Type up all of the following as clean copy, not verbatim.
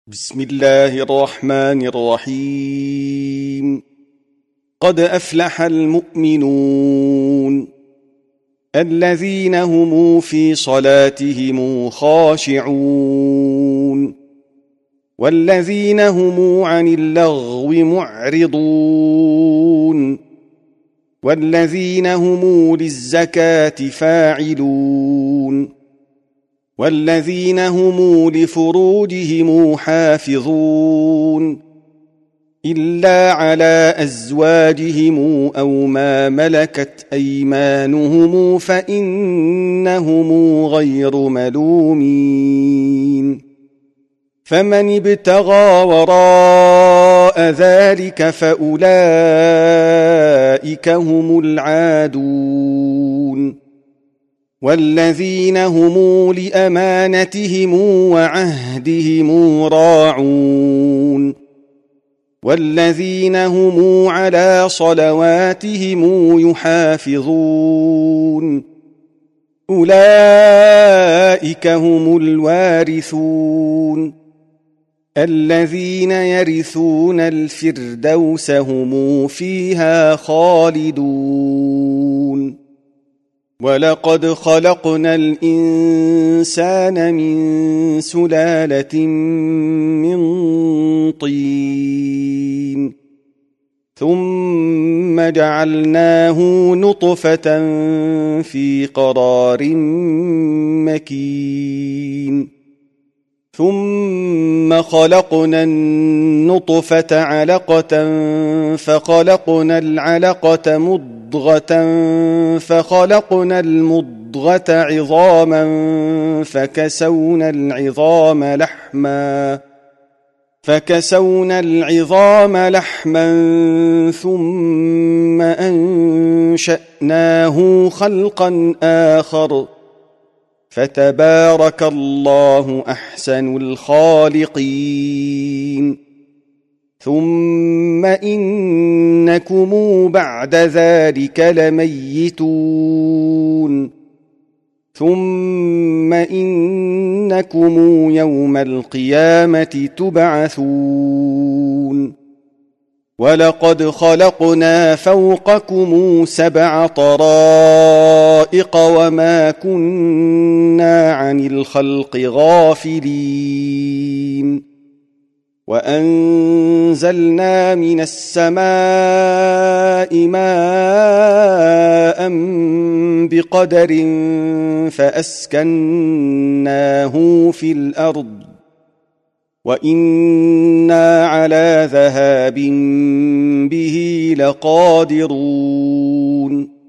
بسم الله الرحمن الرحيم. قد أفلح المؤمنون الذين هم في صلاتهم خاشعون والذين هم عن اللغو معرضون والذين هم للزكاة فاعلون والذين هم لفروجهم حافظون إلا على أزواجهم أو ما ملكت أيمانهم فإنهم غير ملومين. فمن ابتغى وراء ذلك فأولئك هم العادون والذين هم لأمانتهم وعهدهم راعون والذين هم على صلواتهم يحافظون أولئك هم الوارثون الذين يرثون الفردوس هم فيها خالدون. ولقد خلقنا الإنسان من سلالة من طين ثم جعلناه نطفة في قرار مكين ثم خلقنا النطفة علقة فخلقنا العلقة مضغة فخلقنا المضغة عظاما فكسونا العظام لحما ثم أنشأناه خلقا آخر فتبارك الله أحسن الخالقين. ثم إنكم بعد ذلك لميتون ثم إنكم يوم القيامة تبعثون. ولقد خلقنا فوقكم 7 طرائق وما كنا عن الخلق غافلين. وأنزلنا من السماء ماء بقدر فأسكناه في الأرض وإنا على ذهاب به لقادرون.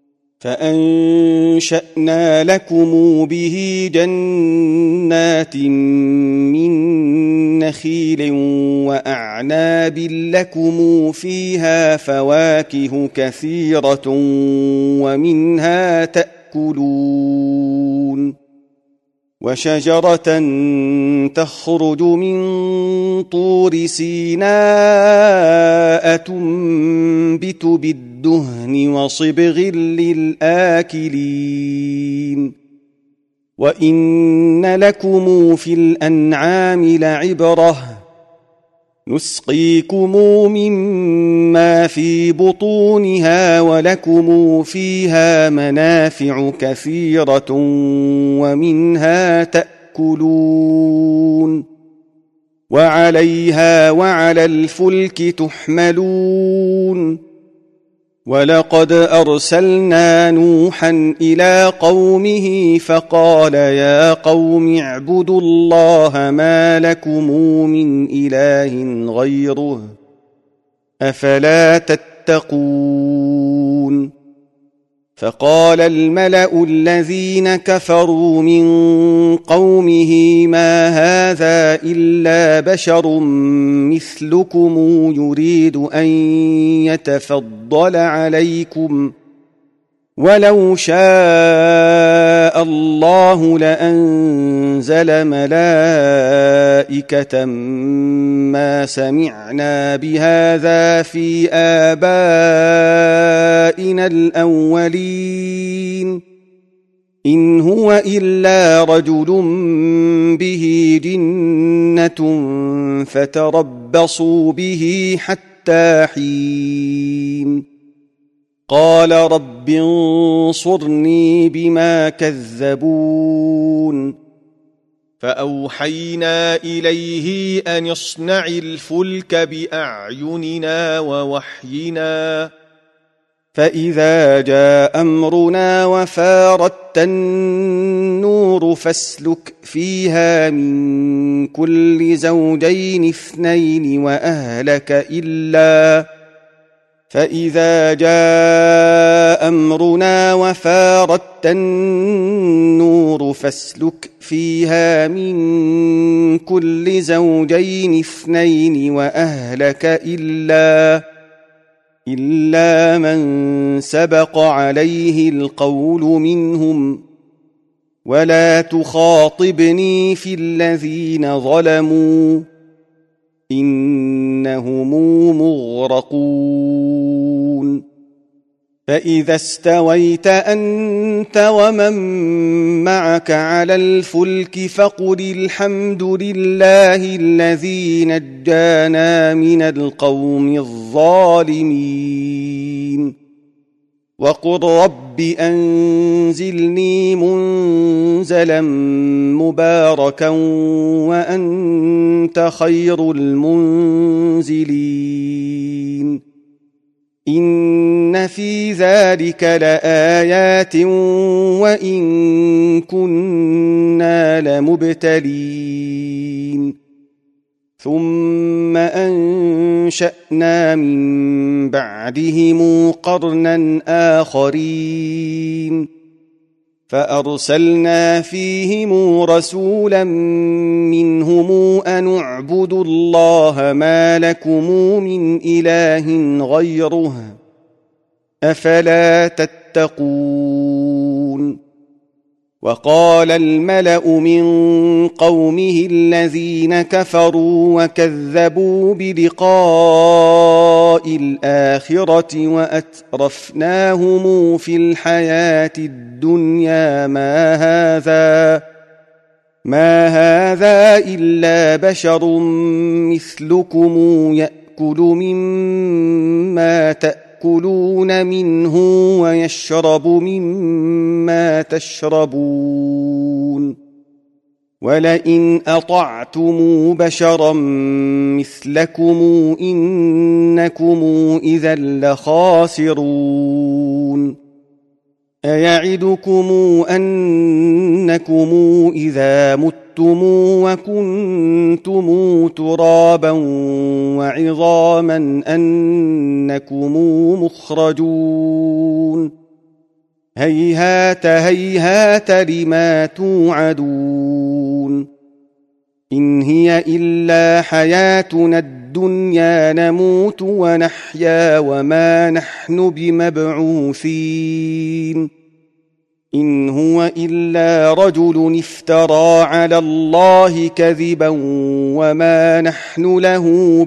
فأنشأنا لكم به جنات من نخيل وأعناب لكم فيها فواكه كثيرة ومنها تأكلون. وشجرة تخرج من طور سيناء تنبت بالدهن وصبغ للآكلين. وإن لكم في الأنعام لعبرة نسقيكم مما في بطونها ولكم فيها منافع كثيرة ومنها تأكلون وعليها وعلى الفلك تحملون. ولقد أرسلنا نوحا إلى قومه فقال يا قوم اعبدوا الله ما لكم من إله غيره أفلا تتقون. فقال الملأ الذين كفروا من قومه ما هذا إلا بشر مثلكم يريد أن يتفضل عليكم ولو شاء الله لأنزل ملائكة ما سمعنا بهذا في آبائنا الأولين إن هو إلا رجل به جنة فتربصوا به حتى حين قال رب انصرني بما كذبون فأوحينا إليه أن اصنع الفلك بأعيننا ووحينا فإذا جاء أمرنا وفارت النور فاسلك فيها من كل زوجين اثنين وأهلك إلا فإذا جاء أمرنا وفارت النور فاسلك فيها من كل زوجين اثنين وأهلك إلا من سبق عليه القول منهم ولا تخاطبني في الذين ظلموا إنهم مغرقون فإذا استويت أنت ومن معك على الفلك فقل الحمد لله الذي نجانا من القوم الظالمين وقل رب أنزلني منزلا مباركا وأنت خير المنزلين إن في ذلك لآيات وإن كنا لمبتلين ثم أنشأنا من بعدهم قرنا آخرين فأرسلنا فيهم رسولا منهم أن اعبدوا الله ما لكم من إله غيره أفلا تتقون وقال الملأ من قومه الذين كفروا وكذبوا بلقاء الآخرة وأترفناهم في الحياة الدنيا ما هذا إلا بشر مثلكم يأكل مما تأكلون منه ويشرب مما تشربون ولئن أطعتم بشرا مثلكم إنكم إذا لخاسرون أيعدكم أنكم إذا متم وكنتم ترابا وعظاما أنكم مخرجون هيهات هيهات لما توعدون إن هي إلا حياتنا الدنيا نموت ونحيا وما نحن بمبعوثين إن هو إلا رجل افترى على الله كذبا وما نحن له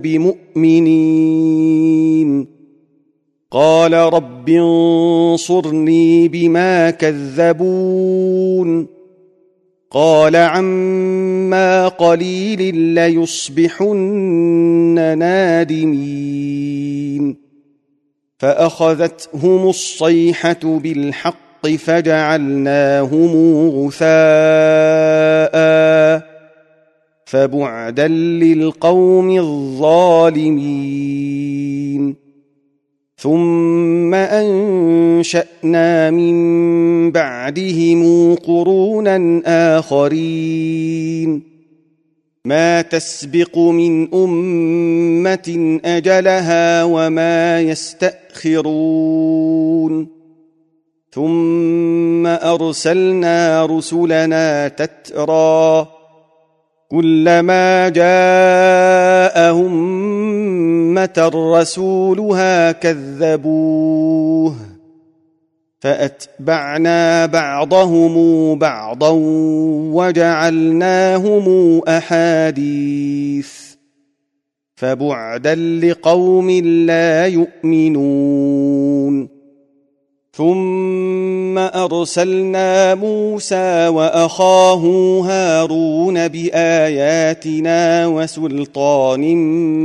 بمؤمنين قال رب انصرني بما كذبون قال عما قليل ليصبحن نادمين فأخذتهم الصيحة بالحق فجعلناهم غثاء فبعدا للقوم الظالمين ثم أنشأنا من بعدهم قرونا آخرين ما تسبق من أمة أجلها وما يستأخرون ثم أرسلنا رسلنا تترى كلما جاء أمة رسولها كذبوه فأتبعنا بعضهم بعضا وجعلناهم أحاديث فبعدا لقوم لا يؤمنون ثم أرسلنا موسى وأخاه هارون بآياتنا وسلطان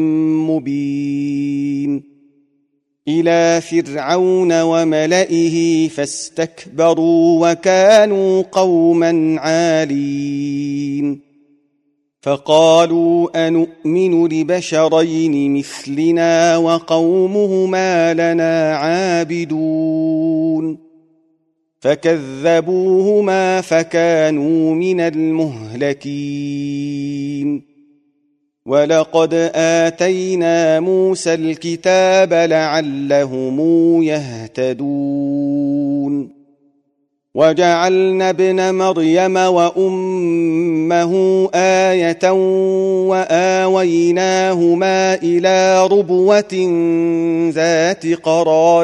مبين إلى فرعون وملئه فاستكبروا وكانوا قوما عالين فقالوا أنؤمن لبشرين مثلنا وقومهما لنا عابدون فكذبوهما فكانوا من المهلكين ولقد آتينا موسى الكتاب لعلهم يهتدون وجعلنا ابن مريم وأمه آية وآويناهما إلى ربوة ذات قرار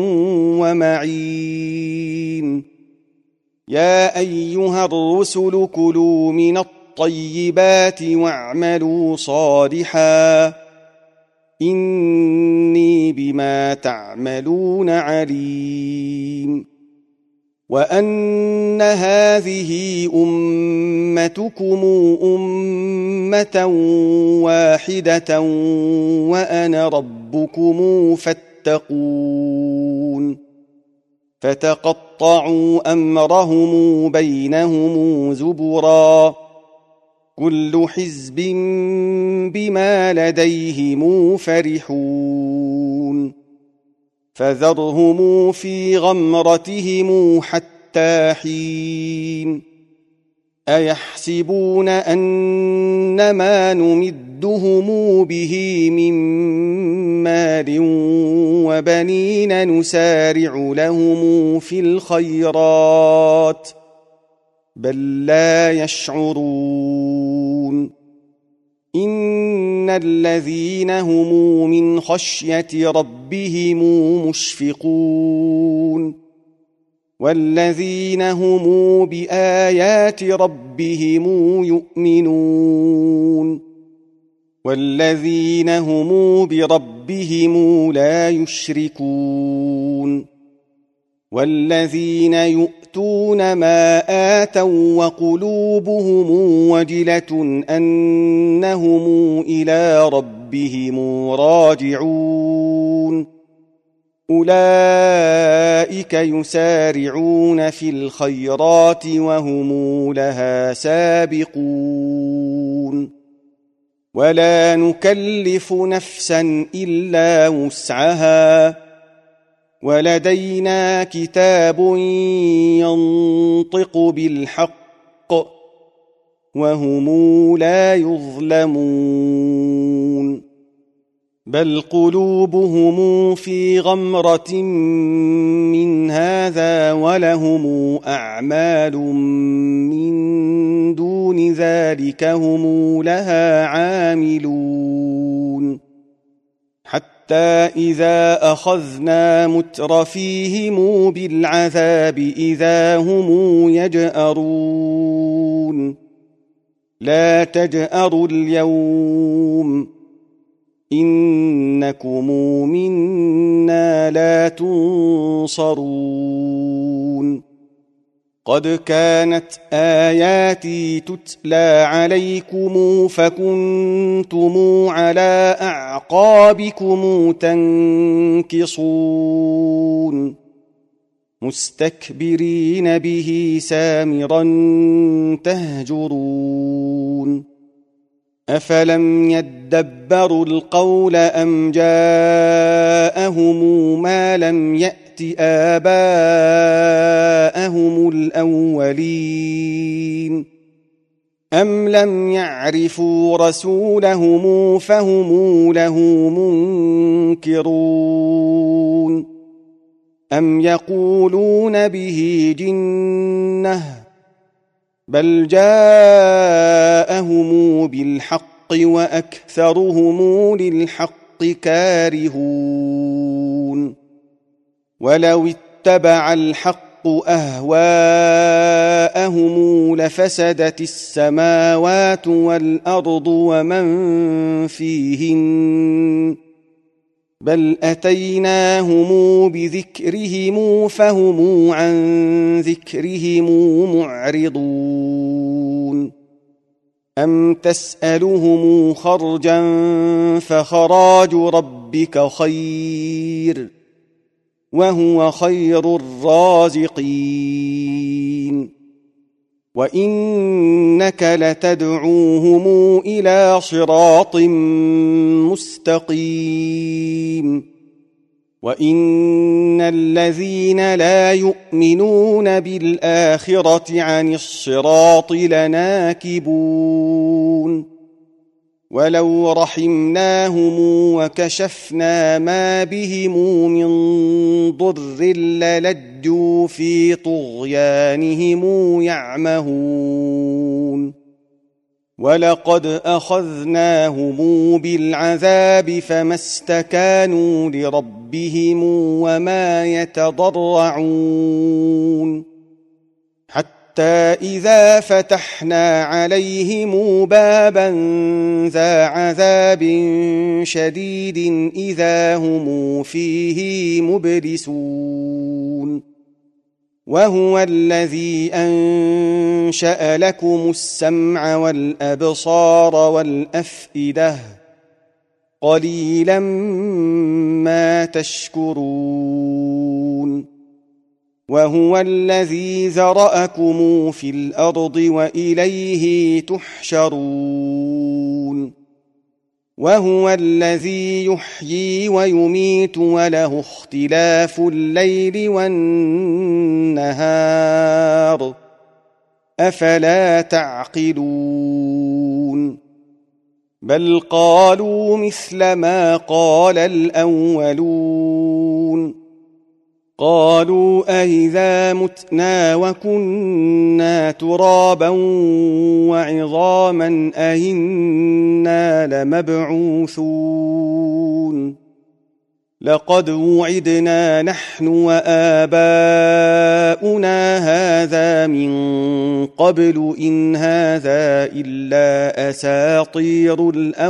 ومعين يا أيها الرسل كلوا من الطيبات واعملوا صالحا إني بما تعملون عليم وأن هذه أمتكم أمة واحدة وأنا ربكم فاتقون فتقطعوا أمرهم بينهم زبرا كل حزب بما لديهم فرحون فذرهم في غمرتهم حتى حين أيحسبون أنما نمدهم به من مال وبنين نسارع لهم في الخيرات بل لا يشعرون إن الذين هم من خشية ربهم مشفقون والذين هم بآيات ربهم يؤمنون والذين هم بربهم لا يشركون والذين يؤتون ما آتوا وقلوبهم وجلة أنهم إلى ربهم راجعون أولئك يسارعون في الخيرات وهم لها سابقون ولا نكلف نفسا إلا وسعها ولدينا كتاب ينطق بالحق وهم لا يظلمون بل قلوبهم في غمرة من هذا ولهم أعمال من دون ذلك هم لها عاملون حتى إذا أخذنا مترفيهم بالعذاب إذا هم يجأرون لا تجأروا اليوم إنكم منا لا تنصرون قد كانت آياتي تتلى عليكم فكنتم على أعقابكم تنكصون مستكبرين به سامرا تهجرون أفلم يدبروا القول أم جاءهم ما لم يأت آباءهم الأولين أم لم يعرفوا رسولهم فهم له منكرون أم يقولون به جنة بل جاءهم بالحق وأكثرهم للحق كارهون ولو اتبع الحق أهواءهم لفسدت السماوات والأرض ومن فيهن بل أتيناهم بذكرهم فهم عن ذكرهم معرضون أم تسألهم خرجا فخراج ربك خير وهو خير الرازقين وإنك لتدعوهم إلى صراط مستقيم وإن الذين لا يؤمنون بالآخرة عن الصراط لناكبون ولو رحمناهم وكشفنا ما بهم من ضر للجوا في طغيانهم يعمهون ولقد أخذناهم بالعذاب فما استكانوا لربهم وما يتضرعون حتى إذا فتحنا عليهم بابا ذا عذاب شديد إذا هم فيه مبلسون وهو الذي أنشأ لكم السمع والأبصار والأفئدة قليلا ما تشكرون وهو الذي ذرأكم في الأرض وإليه تحشرون وهو الذي يحيي ويميت وله اختلاف الليل والنهار أفلا تعقلون بل قالوا مثل ما قال الأولون قالوا أئذا متنا وكنا ترابا وعظاما أئنا لمبعوثون لقد وعدنا نحن وآباؤنا هذا من قبل إن هذا إلا أساطير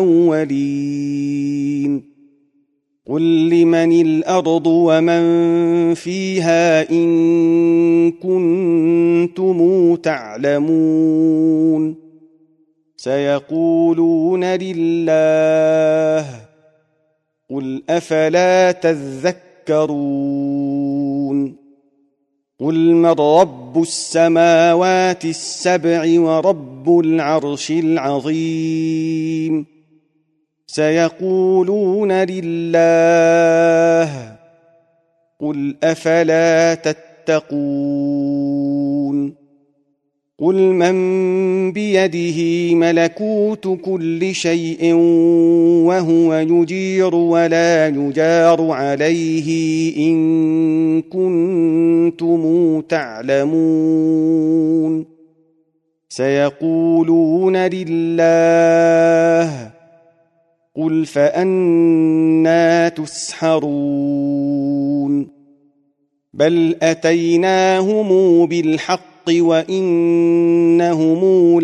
الأولين قل لمن الأرض ومن فيها إن كنتم تعلمون سيقولون لله قل أفلا تذكرون قل من رب السماوات السبع ورب العرش العظيم سيقولون لله قل أفلا تتقون قل من بيده ملكوت كل شيء وهو يجير ولا يجار عليه إن كنتم تعلمون سيقولون لله قل فأنى تسحرون بل أتيناهم بالحق وإنهم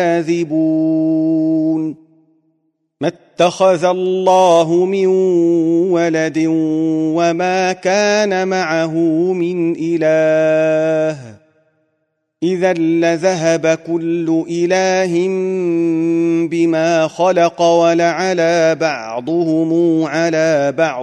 لكاذبون ما اتخذ الله من ولد وما كان معه من إله إذا لذهب كل إله بما خلق ولعلى بعضهم على بعض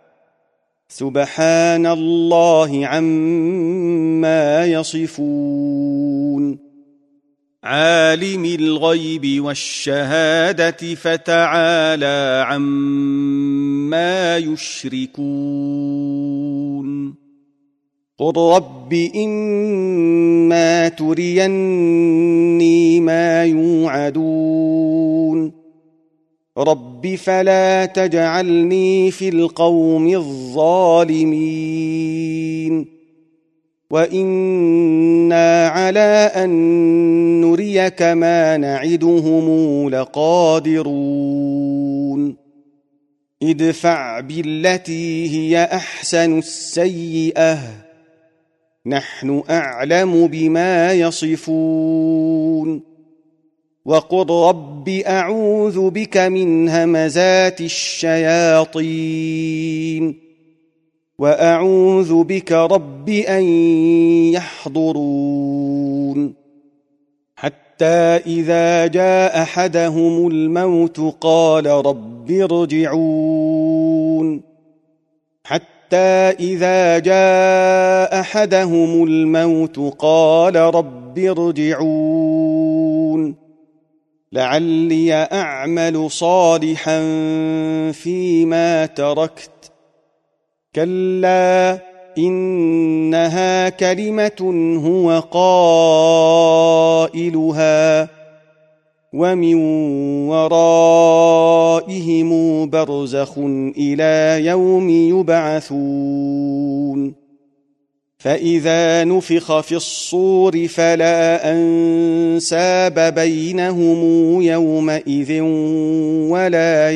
سبحان الله عما يصفون عالم الغيب والشهادة فتعالى عما يشركون قل رب إما تريني ما يوعدون رب فلا تجعلني في القوم الظالمين وإنا على أن نريك ما نعدهم لقادرون ادفع بالتي هي أحسن السيئة نحن أعلم بما يصفون وقل رب أعوذ بك من همزات الشياطين وأعوذ بك رب أن يحضرون حتى إذا جاء أحدهم الموت قال رب ارجعون لعلي أعمل صالحا فيما تركت كلا إنها كلمة هو قائلها ومن ورائهم برزخ إلى يوم يبعثون فإذا نفخ في الصور فلا أنساب بينهم يومئذ ولا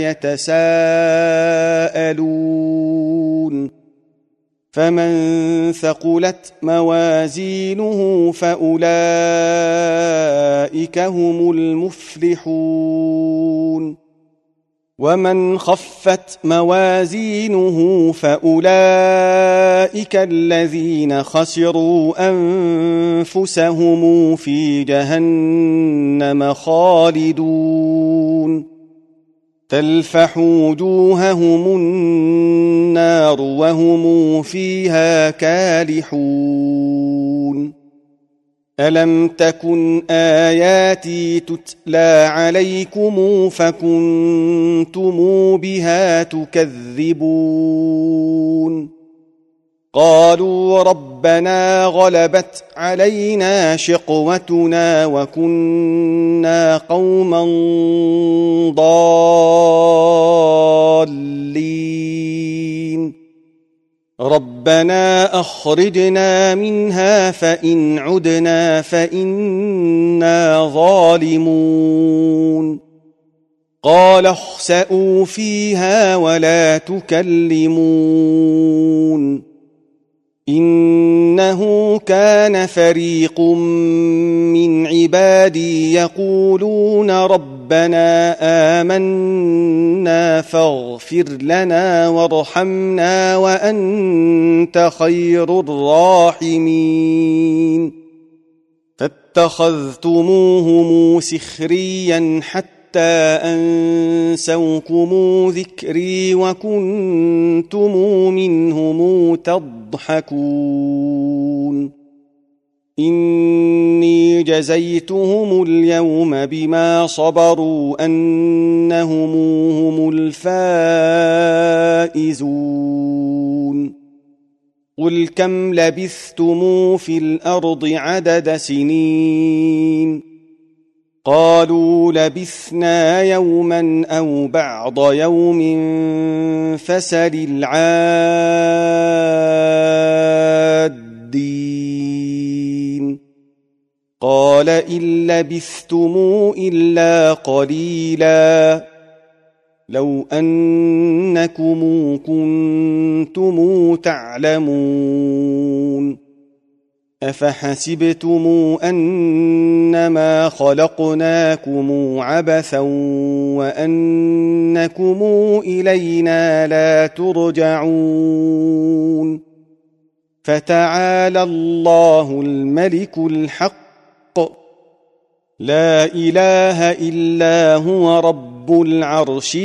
يتساءلون فمن ثقلت موازينه فأولئك هم المفلحون ومن خفت موازينه فأولئك الذين خسروا أنفسهم في جهنم خالدون تلفح وجوههم النار وهم فيها كالحون ألم تكن آياتي تتلى عليكم فكنتم بها تكذبون قالوا ربنا غلبت علينا شقوتنا وكنا قوما ضالين ربنا أخرجنا منها فإن عدنا فإنا ظالمون قال اخسئوا فيها ولا تكلمون إنه كان فريق من عبادي يقولون ربنا آمنا فاغفر لنا وارحمنا وأنت خير الراحمين فاتخذتموهم سخريا حتى أنسوكم ذكري وكنتم منهم تضحكون إني جزيتهم اليوم بما صبروا أنهم هم الفائزون قل كم لبثتم في الأرض عدد سنين قالوا لبثنا يوما أو بعض يوم فسل العادين قال إن لبثتم إلا قليلا لو أنكم كنتم تعلمون أفحسبتم أنما خلقناكم عبثا وأنكم إلينا لا ترجعون فتعالى الله الملك الحق لا إله إلا هو رب العرش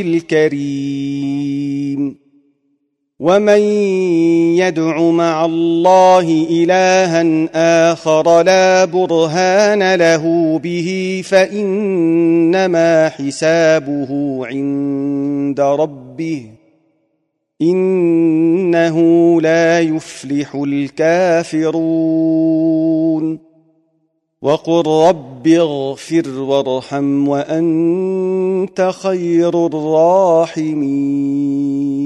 الكريم ومن يدع مع الله إلها آخر لا برهان له به فإنما حسابه عند ربه إنه لا يفلح الكافرون وقل رب اغفر وارحم وأنت خير الراحمين